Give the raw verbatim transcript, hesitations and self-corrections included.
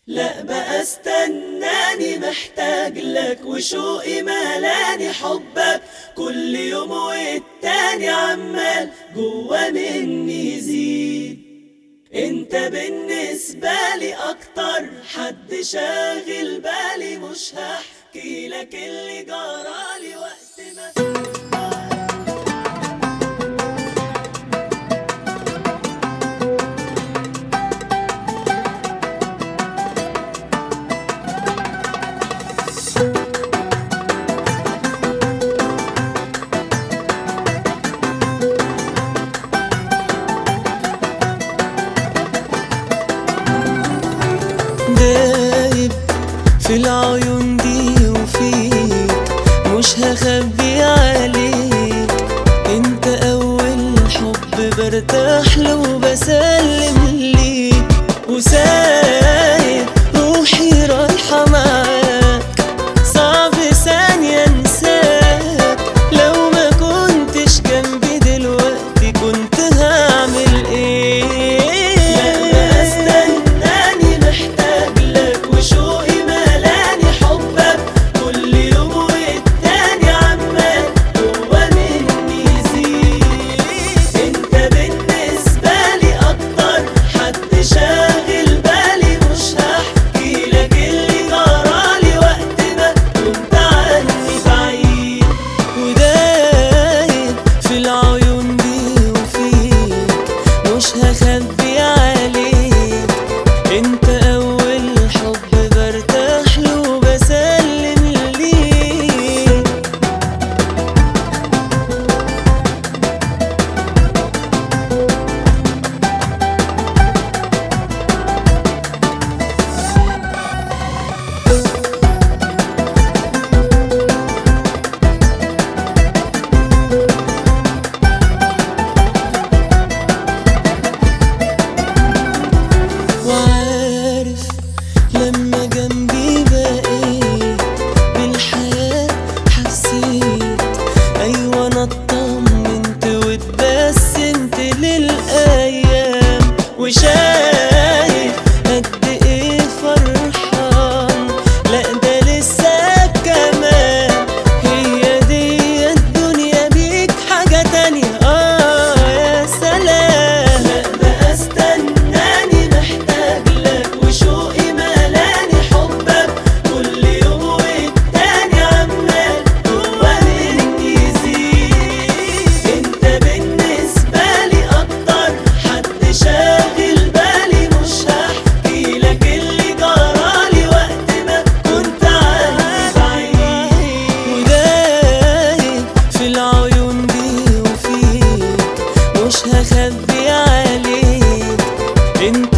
لا بقى استناني محتاج لك، وشوقي ملاني حبك كل يوم والتاني عمال جوا مني يزيد. انت بالنسبة لي اكتر حد شاغل بالي، مش هحكي لك اللي جرالي وقت ما دايب في العيون دي وفيك، مش هخبي عليك. انت اول حب برتاح له وبسلم ليك، وسايب روحي رايحة معاك، صعب ثانية انساك. لو ما كنتش جنبي دلوقتي كنت هعمل ايه؟ هخبي عليك، انت اول حب برتاح له وبسلم ليك. لما جنبي بقيت بالحياة حسيت، أيوة أنا اطمنت واتبسمت للأيام، وشايف قد إيه فرحان. لأ ده لسه كمان، هي دي الدنيا بيك حاجة تانية. آه يا سلام. لا بقى استناني محتاج لك، وشوقي مش هخبي عليك، انت